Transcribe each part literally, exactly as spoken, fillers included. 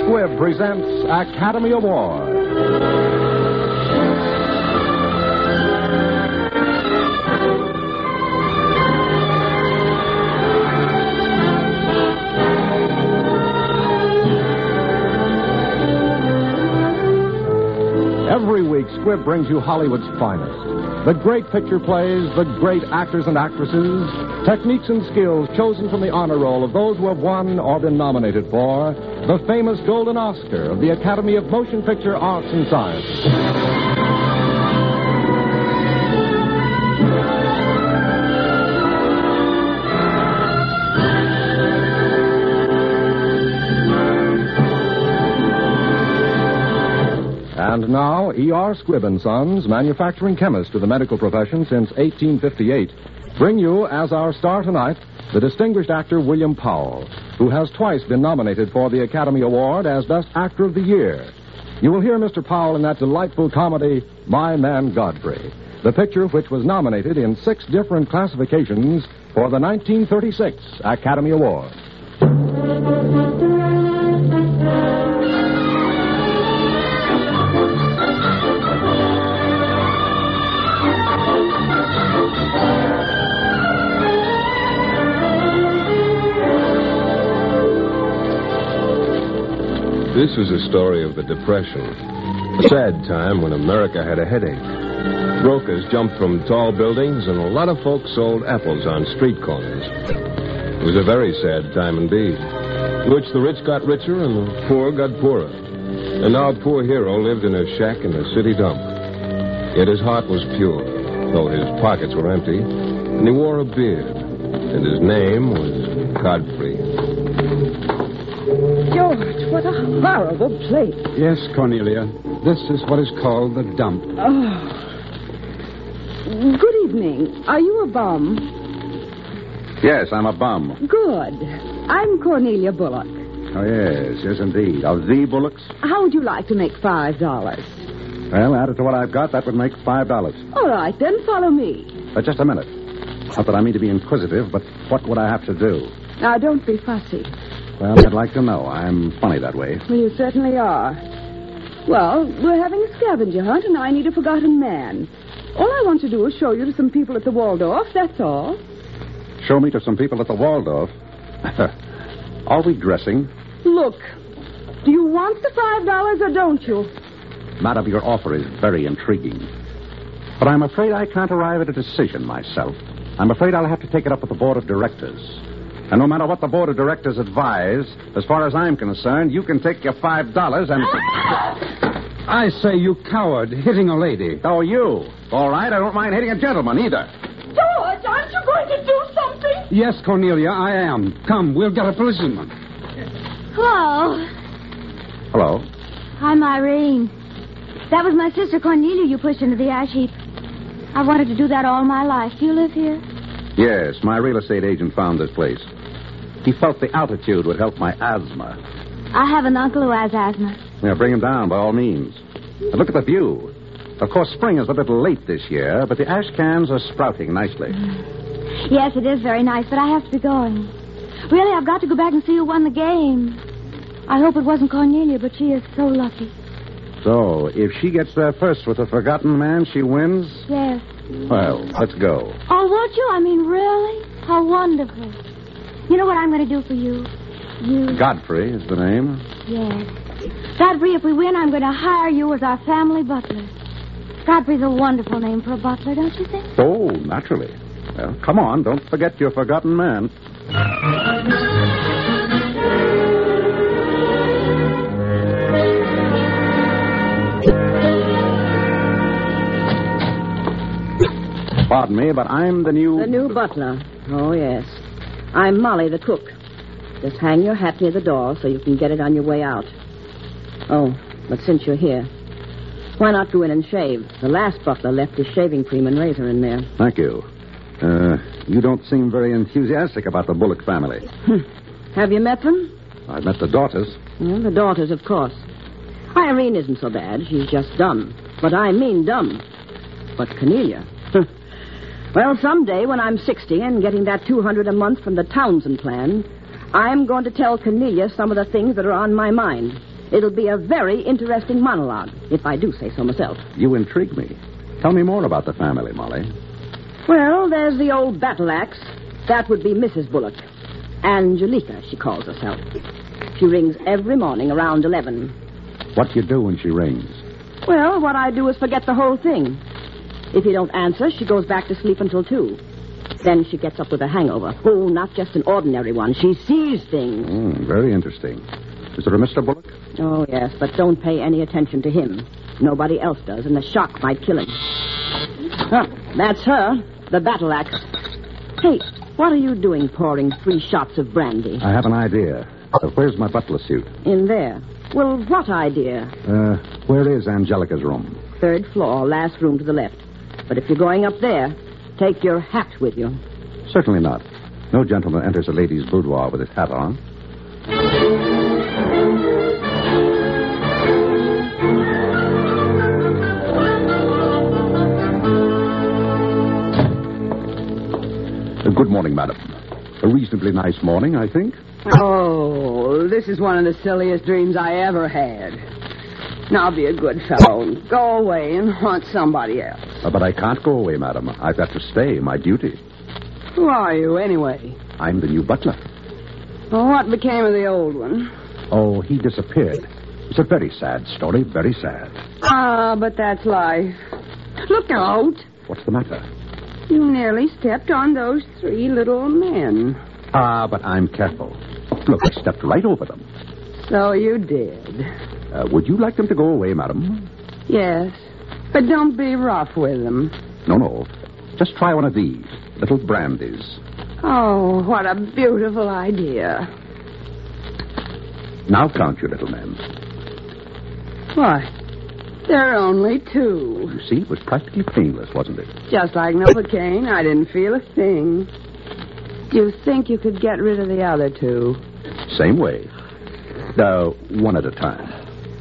Squibb presents Academy Award. Every week, Squibb brings you Hollywood's finest. The great picture plays, the great actors and actresses, techniques and skills chosen from the honor roll of those who have won or been nominated for the famous Golden Oscar of the Academy of Motion Picture Arts and Sciences. And now, E R. Squibb and Sons, manufacturing chemist to the medical profession since eighteen fifty-eight, bring you, as our star tonight, the distinguished actor William Powell, who has twice been nominated for the Academy Award as Best Actor of the Year. You will hear Mister Powell in that delightful comedy, My Man Godfrey, the picture which was nominated in six different classifications for the nineteen thirty-six Academy Award. This is a story of the Depression, a sad time when America had a headache. Brokers jumped from tall buildings, and a lot of folks sold apples on street corners. It was a very sad time indeed, in which the rich got richer and the poor got poorer. And our poor hero lived in a shack in a city dump. Yet his heart was pure, though his pockets were empty, and he wore a beard, and his name was Godfrey. George, what a horrible place. Yes, Cornelia. This is what is called the dump. Oh. Good evening. Are you a bum? Yes, I'm a bum. Good. I'm Cornelia Bullock. Oh, yes, yes, indeed. Of the Bullocks? How would you like to make five dollars? Well, added to what I've got, that would make five dollars. All right, then follow me. But just a minute. Not that I mean to be inquisitive, but what would I have to do? Now, don't be fussy. Well, I'd like to know. I'm funny that way. Well, you certainly are. Well, we're having a scavenger hunt, and I need a forgotten man. All I want to do is show you to some people at the Waldorf, that's all. Show me to some people at the Waldorf? Are we dressing? Look, do you want the five dollars or don't you? Madam, your offer is very intriguing. But I'm afraid I can't arrive at a decision myself. I'm afraid I'll have to take it up with the board of directors. And no matter what the board of directors advise, as far as I'm concerned, you can take your five dollars and... I say, you coward, hitting a lady. Oh, you. All right, I don't mind hitting a gentleman either. George, aren't you going to do something? Yes, Cornelia, I am. Come, we'll get a policeman. Hello. Hello. I'm Irene. That was my sister Cornelia you pushed into the ash heap. I wanted to do that all my life. Do you live here? Yes, my real estate agent found this place. He felt the altitude would help my asthma. I have an uncle who has asthma. Yeah, bring him down by all means. And look at the view. Of course, spring is a little late this year, but the ash cans are sprouting nicely. Yes, it is very nice, but I have to be going. Really, I've got to go back and see who won the game. I hope it wasn't Cornelia, but she is so lucky. So, if she gets there first with the forgotten man, she wins? Yes. Well, let's go. Oh, won't you? I mean, really? How wonderful. You know what I'm going to do for you? You... Godfrey is the name. Yes. Godfrey, if we win, I'm going to hire you as our family butler. Godfrey's a wonderful name for a butler, don't you think? Oh, naturally. Well, come on, don't forget your forgotten man. Pardon me, but I'm the new... The new butler. Oh, yes. I'm Molly, the cook. Just hang your hat near the door so you can get it on your way out. Oh, but since you're here, why not go in and shave? The last butler left his shaving cream and razor in there. Thank you. Uh, you don't seem very enthusiastic about the Bullock family. Have you met them? I've met the daughters. Well, the daughters, of course. Irene isn't so bad. She's just dumb. But I mean dumb. But Cornelia... Well, someday when I'm sixty and getting that two hundred a month from the Townsend plan, I'm going to tell Cornelia some of the things that are on my mind. It'll be a very interesting monologue, if I do say so myself. You intrigue me. Tell me more about the family, Molly. Well, there's the old battle axe. That would be Missus Bullock. Angelica, she calls herself. She rings every morning around eleven. What do you do when she rings? Well, what I do is forget the whole thing. If you don't answer, she goes back to sleep until two. Then she gets up with a hangover. Oh, not just an ordinary one. She sees things. Mm, very interesting. Is there a Mister Bullock? Oh, yes, but don't pay any attention to him. Nobody else does, and the shock might kill him. Huh, that's her, the battle axe. Hey, what are you doing pouring three shots of brandy? I have an idea. Uh, where's my butler suit? In there. Well, what idea? Uh, where is Angelica's room? Third floor, last room to the left. But if you're going up there, take your hat with you. Certainly not. No gentleman enters a lady's boudoir with his hat on. Uh, good morning, madam. A reasonably nice morning, I think. Oh, this is one of the silliest dreams I ever had. Now be a good fellow and go away and haunt somebody else. Uh, but I can't go away, madam. I've got to stay. My duty. Who are you, anyway? I'm the new butler. Well, what became of the old one? Oh, he disappeared. It's a very sad story, very sad. Ah, but that's life. Look out. What's the matter? You nearly stepped on those three little men. Ah, but I'm careful. Look, I stepped right over them. So you did. Uh, would you like them to go away, madam? Yes, but don't be rough with them. No, no. Just try one of these, little brandies. Oh, what a beautiful idea. Now count your little men. What? There are only two. You see, it was practically painless, wasn't it? Just like Novocaine, I didn't feel a thing. Do you think you could get rid of the other two? Same way. Uh, one at a time.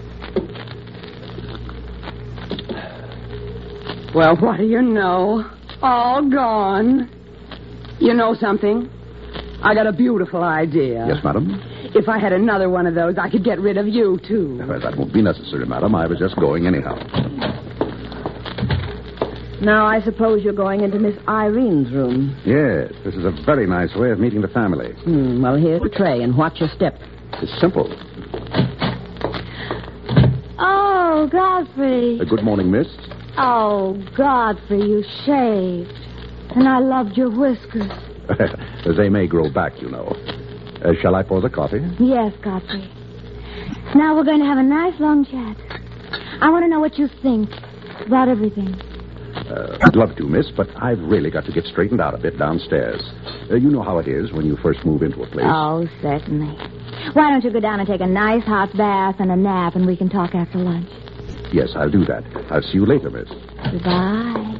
Well, what do you know? All gone. You know something? I got a beautiful idea. Yes, madam? If I had another one of those, I could get rid of you, too. Well, that won't be necessary, madam. I was just going anyhow. Now, I suppose you're going into Miss Irene's room. Yes, this is a very nice way of meeting the family. Hmm, well, here's the tray, and watch your step. It's simple. Oh, Godfrey. Uh, good morning, miss. Oh, Godfrey, you shaved. And I loved your whiskers. They may grow back, you know. Uh, shall I pour the coffee? Yes, Godfrey. Now we're going to have a nice long chat. I want to know what you think about everything. Uh, I'd love to, miss, but I've really got to get straightened out a bit downstairs. Uh, you know how it is when you first move into a place. Oh, certainly. Why don't you go down and take a nice hot bath and a nap, and we can talk after lunch? Yes, I'll do that. I'll see you later, miss. Goodbye.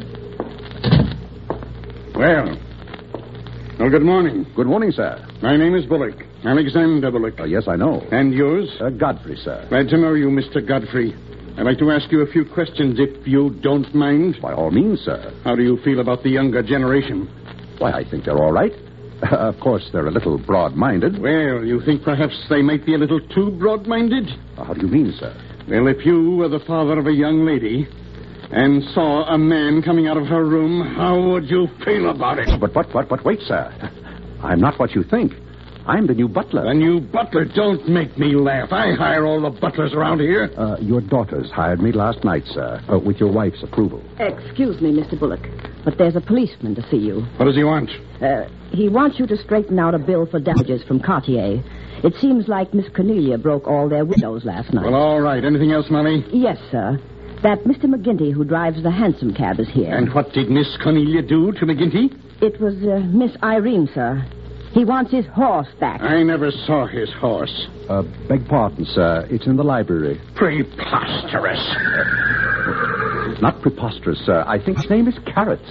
Well, well, good morning. Good morning, sir. My name is Bullock, Alexander Bullock. Uh, yes, I know. And yours? Uh, Godfrey, sir. Glad to know you, Mister Godfrey. I'd like to ask you a few questions, if you don't mind. By all means, sir. How do you feel about the younger generation? Why, I think they're all right. Uh, of course, they're a little broad-minded. Well, you think perhaps they might be a little too broad-minded? Uh, how do you mean, sir? Well, if you were the father of a young lady and saw a man coming out of her room, how would you feel about it? But, but, but, but, wait, sir. I'm not what you think. I'm the new butler. The new butler? Don't make me laugh. I hire all the butlers around here. Uh, your daughters hired me last night, sir, uh, with your wife's approval. Excuse me, Mister Bullock, but there's a policeman to see you. What does he want? Uh, he wants you to straighten out a bill for damages from Cartier. It seems like Miss Cornelia broke all their windows last night. Well, all right. Anything else, Molly? Yes, sir. That Mister McGinty who drives the hansom cab is here. And what did Miss Cornelia do to McGinty? It was uh, Miss Irene, sir. He wants his horse back. I never saw his horse. Uh, beg pardon, sir. It's in the library. Preposterous. Uh, not preposterous, sir. I think his name is Carrots.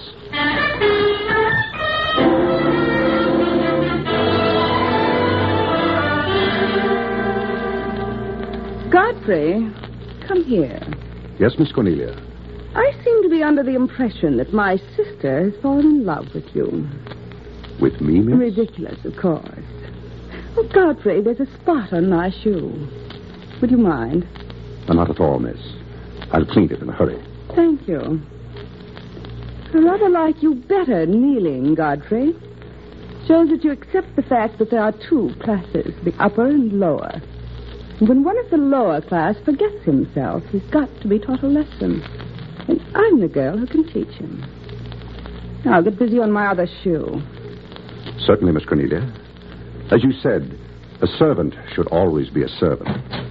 Godfrey, come here. Yes, Miss Cornelia. I seem to be under the impression that my sister has fallen in love with you. With me, miss? Ridiculous, of course. Oh, Godfrey, there's a spot on my shoe. Would you mind? No, not at all, miss. I'll clean it in a hurry. Thank you. I rather like you better kneeling, Godfrey. Shows that you accept the fact that there are two classes, the upper and lower. And when one of the lower class forgets himself, he's got to be taught a lesson. And I'm the girl who can teach him. Now, I'll get busy on my other shoe. Certainly, Miss Cornelia. As you said, a servant should always be a servant.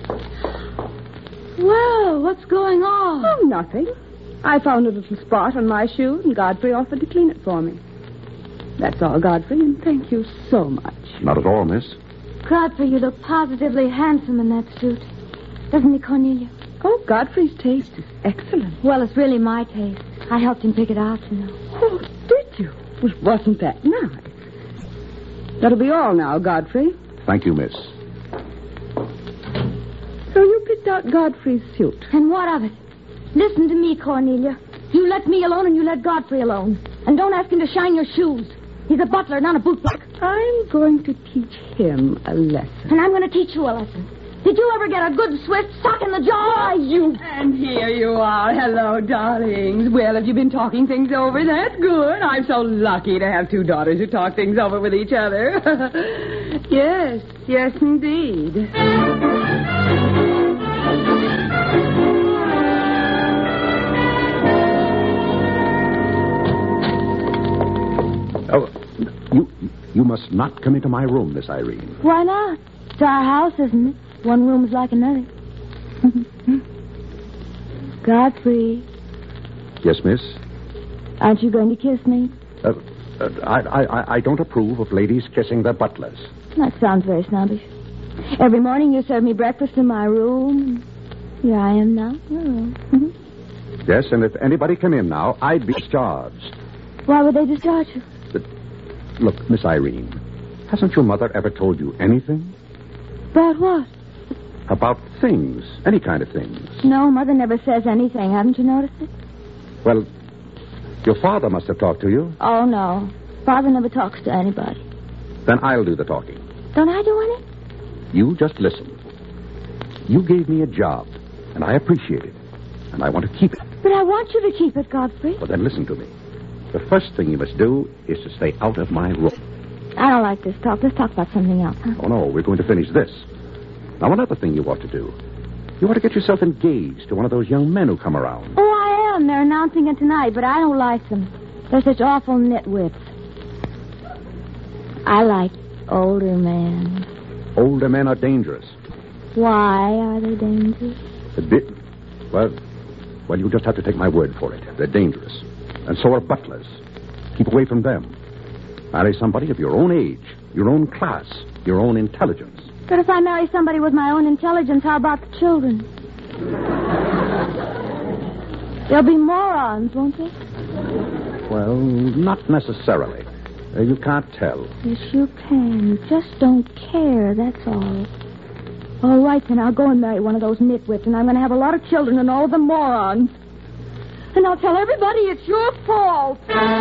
Well, what's going on? Oh, nothing. I found a little spot on my shoe, and Godfrey offered to clean it for me. That's all, Godfrey, and thank you so much. Not at all, miss. Godfrey, you look positively handsome in that suit. Doesn't he, Cornelia? Oh, Godfrey's taste is excellent. Well, it's really my taste. I helped him pick it out, you know. Oh, did you? Well, wasn't that nice? That'll be all now, Godfrey. Thank you, miss. So you picked out Godfrey's suit. And what of it? Listen to me, Cornelia. You let me alone and you let Godfrey alone. And don't ask him to shine your shoes. He's a butler, not a bootblack. I'm going to teach him a lesson. And I'm going to teach you a lesson. Did you ever get a good swift sock in the jaw? Why, you... And here you are. Hello, darlings. Well, have you been talking things over? That's good. I'm so lucky to have two daughters who talk things over with each other. Yes, yes, indeed. Oh, you you must not come into my room, Miss Irene. Why not? It's our house, isn't it? One room's like another. Godfrey. Yes, miss? Aren't you going to kiss me? Uh, uh, I, I, I don't approve of ladies kissing their butlers. That sounds very snobbish. Every morning you serve me breakfast in my room. Here I am now. Oh. Yes, and if anybody came in now, I'd be discharged. Why would they discharge you? But, look, Miss Irene, hasn't your mother ever told you anything? About what? About things, any kind of things. No, Mother never says anything. Haven't you noticed it? Well, your father must have talked to you. Oh, no. Father never talks to anybody. Then I'll do the talking. Don't I do any? You just listen. You gave me a job, and I appreciate it, and I want to keep it. But I want you to keep it, Godfrey. Well, then listen to me. The first thing you must do is to stay out of my room. I don't like this talk. Let's talk about something else, huh? Oh, no, we're going to finish this. Now, another thing you ought to do. You ought to get yourself engaged to one of those young men who come around. Oh, I am. They're announcing it tonight, but I don't like them. They're such awful nitwits. I like older men. Older men are dangerous. Why are they dangerous? The di- well, well, you just have to take my word for it. They're dangerous. And so are butlers. Keep away from them. Marry somebody of your own age, your own class, your own intelligence. But if I marry somebody with my own intelligence, how about the children? They'll be morons, won't they? Well, not necessarily. Uh, you can't tell. Yes, you can. You just don't care, that's all. All right, then I'll go and marry one of those nitwits, and I'm going to have a lot of children and all of them morons. And I'll tell everybody it's your fault.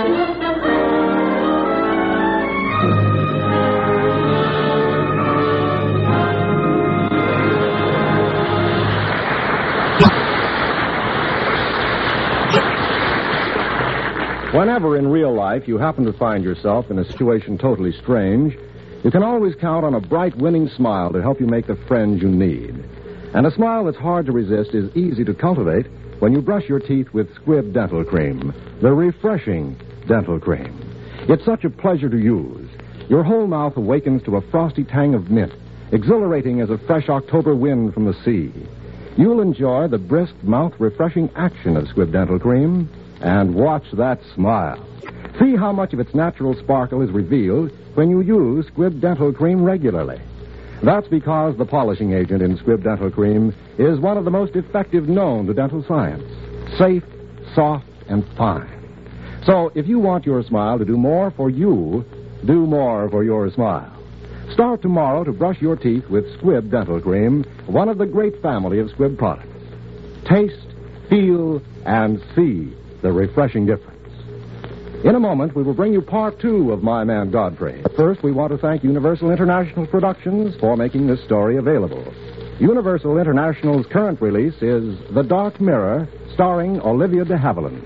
Whenever in real life you happen to find yourself in a situation totally strange, you can always count on a bright, winning smile to help you make the friends you need. And a smile that's hard to resist is easy to cultivate when you brush your teeth with Squibb Dental Cream, the refreshing dental cream. It's such a pleasure to use. Your whole mouth awakens to a frosty tang of mint, exhilarating as a fresh October wind from the sea. You'll enjoy the brisk, mouth-refreshing action of Squibb Dental Cream, and watch that smile. See how much of its natural sparkle is revealed when you use Squibb Dental Cream regularly. That's because the polishing agent in Squibb Dental Cream is one of the most effective known to dental science. Safe, soft, and fine. So if you want your smile to do more for you, do more for your smile. Start tomorrow to brush your teeth with Squibb Dental Cream, one of the great family of Squibb products. Taste, feel, and see the refreshing difference. In a moment, we will bring you part two of My Man Godfrey. But first, we want to thank Universal International Productions for making this story available. Universal International's current release is The Dark Mirror, starring Olivia de Havilland.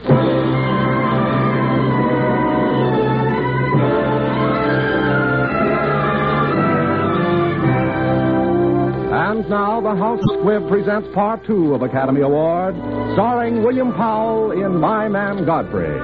And now the House of Squibb presents part two of Academy Award, starring William Powell in My Man Godfrey.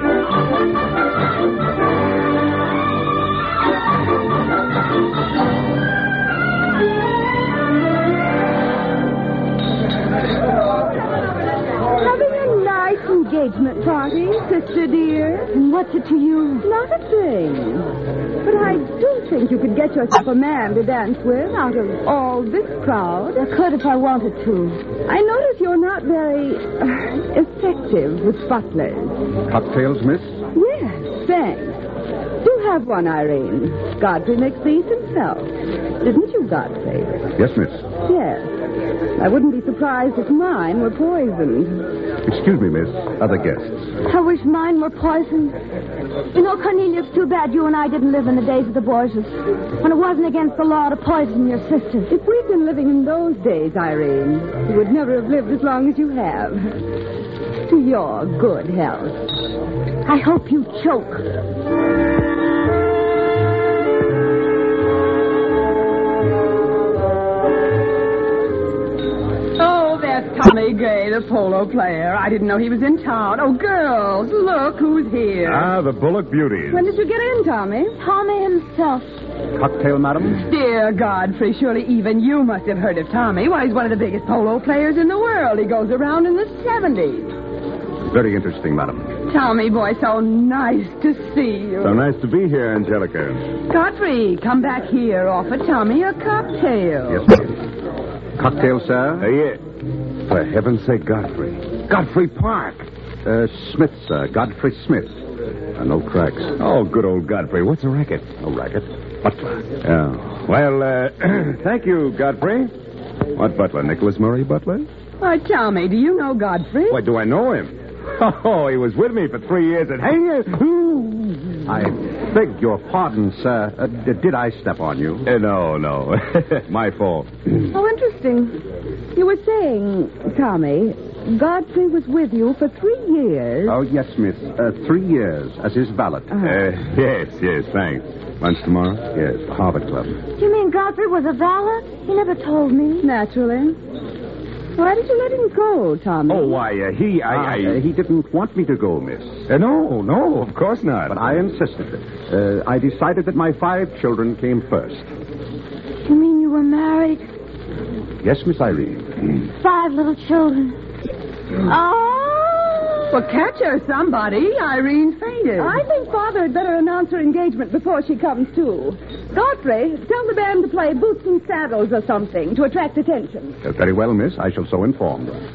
Having a nice engagement party, sister dear. And what's it to you? Not a thing. But I do think you could get yourself a man to dance with out of all this crowd. I could if I wanted to. I notice you're not very uh, effective with butlers. Cocktails, miss? Yes, thanks. Do have one, Irene. Godfrey makes these himself. Didn't you, Godfrey? Yes, miss. Yes. I wouldn't be surprised if mine were poisoned. Excuse me, miss. Other guests. I wish mine were poisoned. You know, Cornelia, it's too bad you and I didn't live in the days of the Borgias, when it wasn't against the law to poison your sisters. If we'd been living in those days, Irene, you would never have lived as long as you have. To your good health. I hope you choke. Oh, there's Tommy Gray, the polo player. I didn't know he was in town. Oh, girls, look who's here. Ah, the Bullock beauties. When did you get in, Tommy? Tommy himself. Cocktail, madam? Dear Godfrey, surely even you must have heard of Tommy. Why, he's one of the biggest polo players in the world. He goes around in the seventies. Very interesting, madam. Tommy, boy, so nice to see you. So nice to be here, Angelica. Godfrey, come back here. Offer Tommy a cocktail. Yes, madam. Cocktail, sir? Uh, yeah. For heaven's sake, Godfrey. Godfrey Park. Uh, Smith, sir. Godfrey Smith. Uh, no cracks. Oh, good old Godfrey. What's a racket? No racket. Butler. Oh. Well, uh, thank you, Godfrey. What butler? Nicholas Murray Butler? Why, Tommy, do you know Godfrey? Why, do I know him? Oh, he was with me for three years at Hanger. I beg your pardon, sir. Uh, d- did I step on you? Uh, no, no. My fault. Oh, interesting. You were saying, Tommy, Godfrey was with you for three years. Oh, yes, miss. Uh, three years as his valet. Uh-huh. Uh, yes, yes, thanks. Lunch tomorrow? Yes, the Harvard Club. You mean Godfrey was a valet? He never told me. Naturally. Why did you let him go, Tommy? Oh, why, uh, he, I, Ah, I... uh, he didn't want me to go, miss. Uh, no, no, of course not. But I insisted. Uh, I decided that my five children came first. You mean you were married? Yes, Miss Irene. Five little children. Oh! Well, catch her, somebody. Irene fainted. I think Father had better announce her engagement before she comes to. Godfrey, tell the band to play Boots and Saddles or something to attract attention. Uh, very well, miss. I shall so inform them.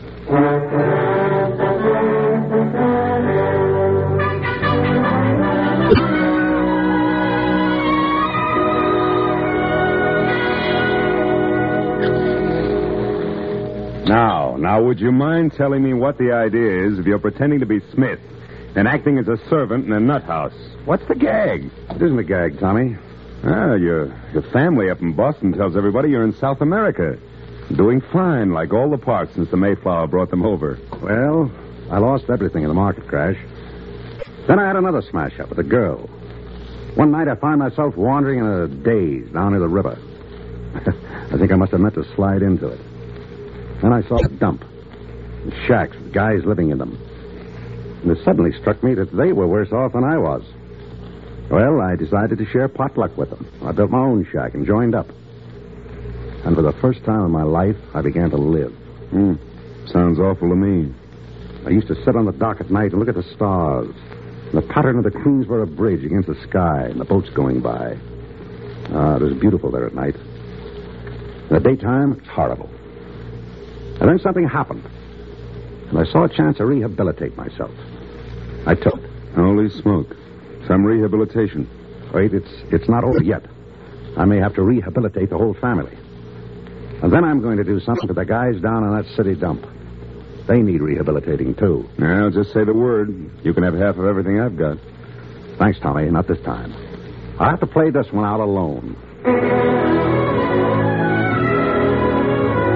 Now, now, would you mind telling me what the idea is if you're pretending to be Smith and acting as a servant in a nut house? What's the gag? It isn't a gag, Tommy. Ah, your, your family up in Boston tells everybody you're in South America. Doing fine, like all the parts since the Mayflower brought them over. Well, I lost everything in the market crash. Then I had another smash-up with a girl. One night I found myself wandering in a daze down near the river. I think I must have meant to slide into it. Then I saw a dump. And shacks with guys living in them. And it suddenly struck me that they were worse off than I was. Well, I decided to share potluck with them. I built my own shack and joined up. And for the first time in my life, I began to live. Hmm. Sounds awful to me. I used to sit on the dock at night and look at the stars. And the pattern of the crews were a bridge against the sky and the boats going by. Ah, it was beautiful there at night. In the daytime, it's horrible. And then something happened. And I saw a chance to rehabilitate myself. I took it. Holy smoke. Some rehabilitation. Wait, it's it's not over yet. I may have to rehabilitate the whole family. And then I'm going to do something to the guys down on that city dump. They need rehabilitating, too. Now, just say the word. You can have half of everything I've got. Thanks, Tommy. Not this time. I'll have to play this one out alone.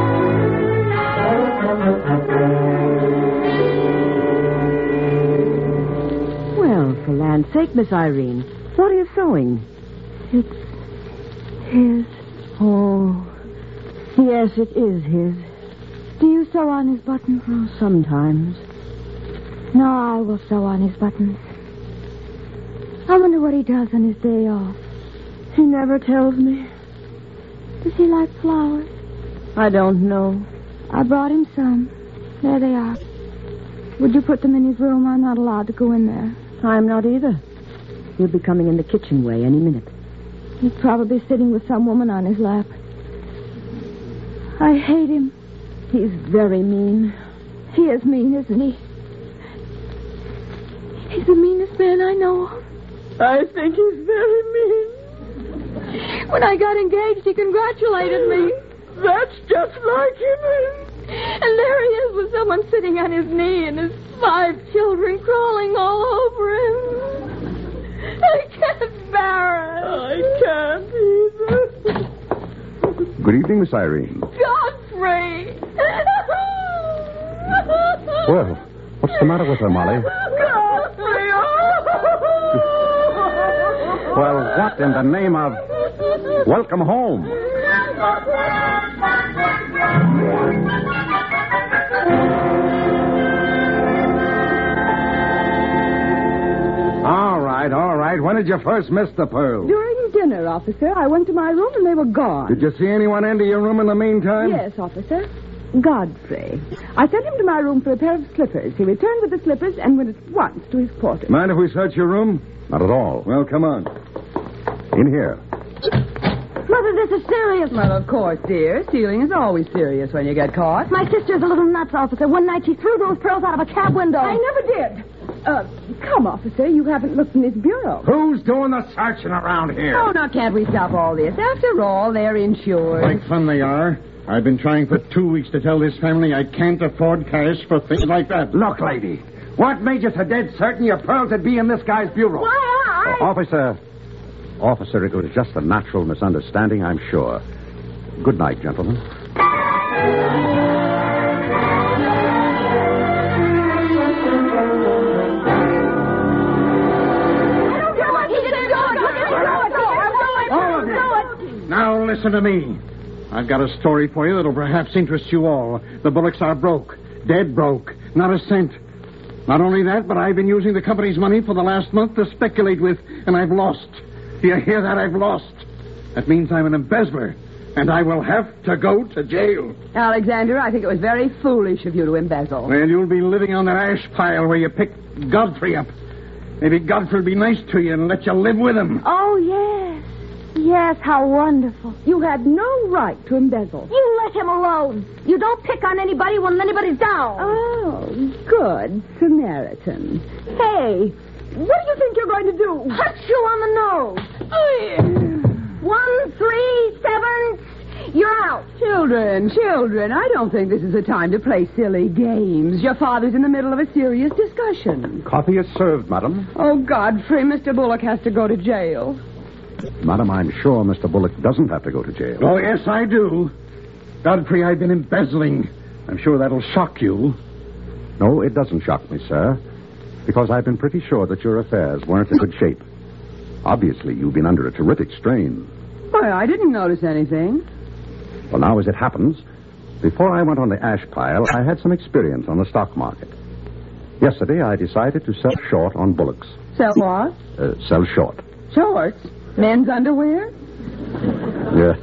for land's sake, Miss Irene. What are you sewing? It's his. Oh, yes, it is his. Do you sew on his buttons? Oh, sometimes. No, I will sew on his buttons. I wonder what he does on his day off. He never tells me. Does he like flowers? I don't know. I brought him some. There they are. Would you put them in his room? I'm not allowed to go in there. I'm not either. He'll be coming in the kitchen way any minute. He's probably sitting with some woman on his lap. I hate him. He's very mean. He is mean, isn't he? He's the meanest man I know of. I think he's very mean. When I got engaged, he congratulated me. That's just like him. And there he is with someone sitting on his knee and his five children crawling all over him. I can't bear it. I can't either. Good evening, Miss Irene. Godfrey! Well, what's the matter with her, Molly? Godfrey! Well, what in the name of... Welcome home. All right, all right. When did you first miss the pearls? During dinner, officer. I went to my room and they were gone. Did you see anyone enter your room in the meantime? Yes, officer. Godfrey. I sent him to my room for a pair of slippers. He returned with the slippers and went at once to his quarters. Mind if we search your room? Not at all. Well, come on. In here. Mother, this is serious. Well, of course, dear. Stealing is always serious when you get caught. My sister's a little nuts, officer. One night she threw those pearls out of a cab window. I never did. Uh, come, officer. You haven't looked in his bureau. Who's doing the searching around here? Oh, now, can't we stop all this? After all, they're insured. Like fun they are. I've been trying for two weeks to tell this family I can't afford cash for things like that. Look, lady. What made you so dead certain your pearls would be in this guy's bureau? Why, Uh, officer. Officer, it was just a natural misunderstanding, I'm sure. Good night, gentlemen. Now listen to me. I've got a story for you that'll perhaps interest you all. The Bullocks are broke. Dead broke. Not a cent. Not only that, but I've been using the company's money for the last month to speculate with, and I've lost. Do you hear that? I've lost. That means I'm an embezzler, and I will have to go to jail. Alexander, I think it was very foolish of you to embezzle. Well, you'll be living on that ash pile where you picked Godfrey up. Maybe Godfrey will be nice to you and let you live with him. Oh, yes. Yes, how wonderful. You had no right to embezzle. You let him alone. You don't pick on anybody when anybody's down. Oh, good Samaritan. Hey, what do you think you're going to do? Punch you on the nose. One, three, seven. You're out. Children, children, I don't think this is a time to play silly games. Your father's in the middle of a serious discussion. Coffee is served, madam. Oh, Godfrey, Mister Bullock has to go to jail. Madam, I'm sure Mister Bullock doesn't have to go to jail. Oh, yes, I do. Godfrey, I've been embezzling. I'm sure that'll shock you. No, it doesn't shock me, sir. Because I've been pretty sure that your affairs weren't in good shape. Obviously, you've been under a terrific strain. Why, I didn't notice anything. Well, now, as it happens, before I went on the ash pile, I had some experience on the stock market. Yesterday, I decided to sell short on Bullocks. Sell what? Uh, sell short. Shorts? Men's underwear? Yeah.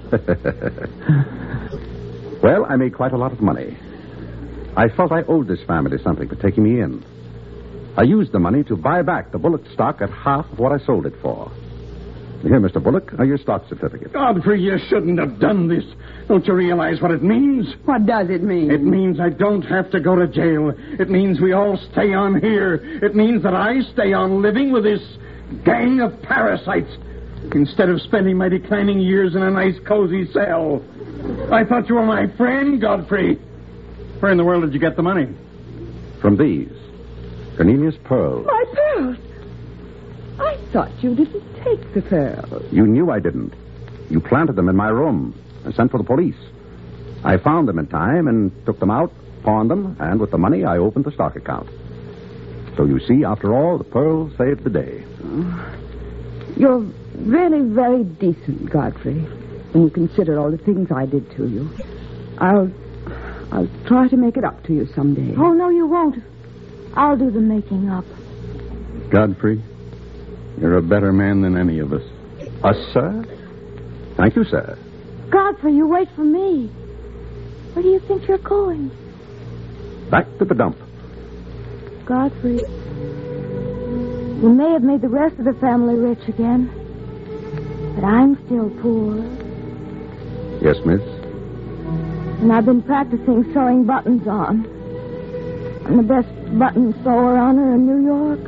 Well, I made quite a lot of money. I felt I owed this family something for taking me in. I used the money to buy back the Bullock stock at half of what I sold it for. Here, Mister Bullock, are your stock certificates. Godfrey, you shouldn't have done this. Don't you realize what it means? What does it mean? It means I don't have to go to jail. It means we all stay on here. It means that I stay on living with this gang of parasites instead of spending my declining years in a nice, cozy cell. I thought you were my friend, Godfrey. Where in the world did you get the money? From these. Cornelius pearls. My pearls. I thought you didn't take the pearls. You knew I didn't. You planted them in my room and sent for the police. I found them in time and took them out, pawned them, and with the money I opened the stock account. So you see, after all, the pearls saved the day. You're really very decent, Godfrey, when you consider all the things I did to you. I'll... I'll try to make it up to you someday. Oh, no, you won't. I'll do the making up. Godfrey, you're a better man than any of us. Us, sir? Thank you, sir. Godfrey, you wait for me. Where do you think you're going? Back to the dump. Godfrey, you may have made the rest of the family rich again, but I'm still poor. Yes, miss? And I've been practicing sewing buttons on. I'm the best button sewer owner in New York.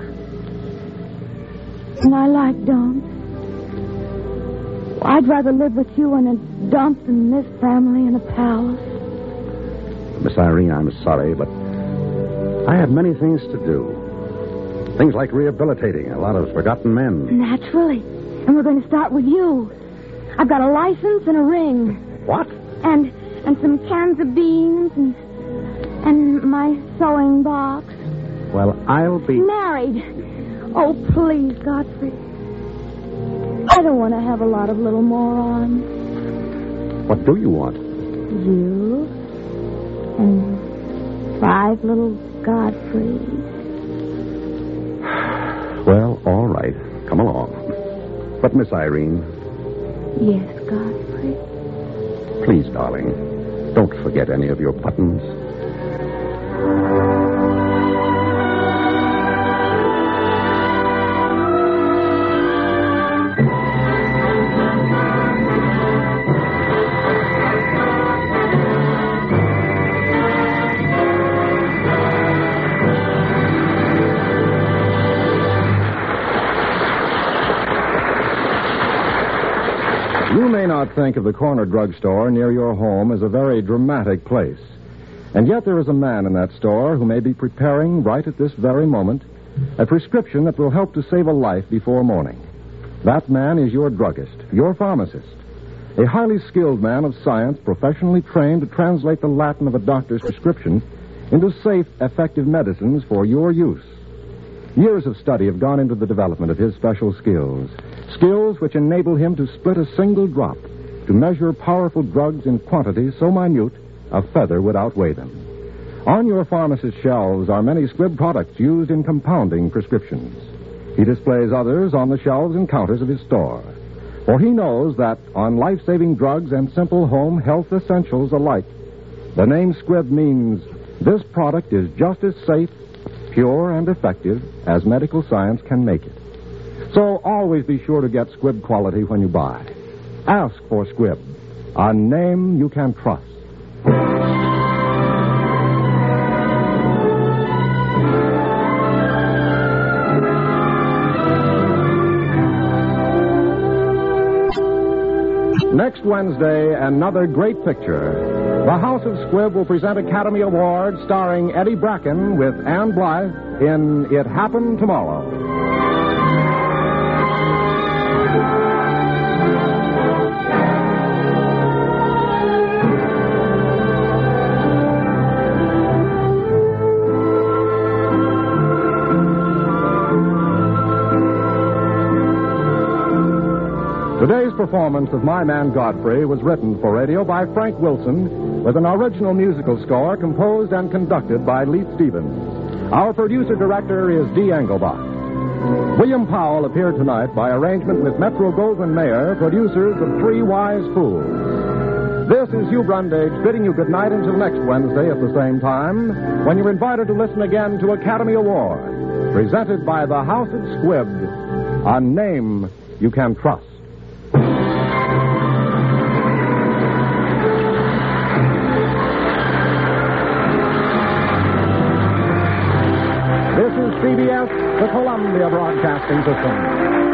And I like dumps. I'd rather live with you in a dump than this family in a palace. Miss Irene, I'm sorry, but I have many things to do. Things like rehabilitating a lot of forgotten men. Naturally. And we're going to start with you. I've got a license and a ring. What? And and some cans of beans and and my sewing box. Well, I'll be... Married. Oh, please, Godfrey. I don't want to have a lot of little morons. What do you want? You and five little Godfreys. Well, all right. Come along. But, Miss Irene... Yes, Godfrey? Please, darling, don't forget any of your buttons. You may not think of the corner drugstore near your home as a very dramatic place. And yet there is a man in that store who may be preparing right at this very moment a prescription that will help to save a life before morning. That man is your druggist, your pharmacist, a highly skilled man of science professionally trained to translate the Latin of a doctor's prescription into safe, effective medicines for your use. Years of study have gone into the development of his special skills, skills which enable him to split a single drop, to measure powerful drugs in quantities so minute a feather would outweigh them. On your pharmacist's shelves are many Squibb products used in compounding prescriptions. He displays others on the shelves and counters of his store, for he knows that on life-saving drugs and simple home health essentials alike, the name Squibb means this product is just as safe, pure, and effective as medical science can make it. So always be sure to get Squibb quality when you buy. Ask for Squibb, a name you can trust. Next Wednesday, another great picture. The House of Squibb will present Academy Award starring Eddie Bracken with Ann Blythe in It Happened Tomorrow. Today's performance of My Man Godfrey was written for radio by Frank Wilson with an original musical score composed and conducted by Leith Stevens. Our producer-director is Dee Engelbach. William Powell appeared tonight by arrangement with Metro-Goldwyn-Mayer, producers of Three Wise Fools. This is Hugh Brundage bidding you good night until next Wednesday at the same time, when you're invited to listen again to Academy Award, presented by the House of Squibb, a name you can trust. This is C B S, the Columbia Broadcasting System.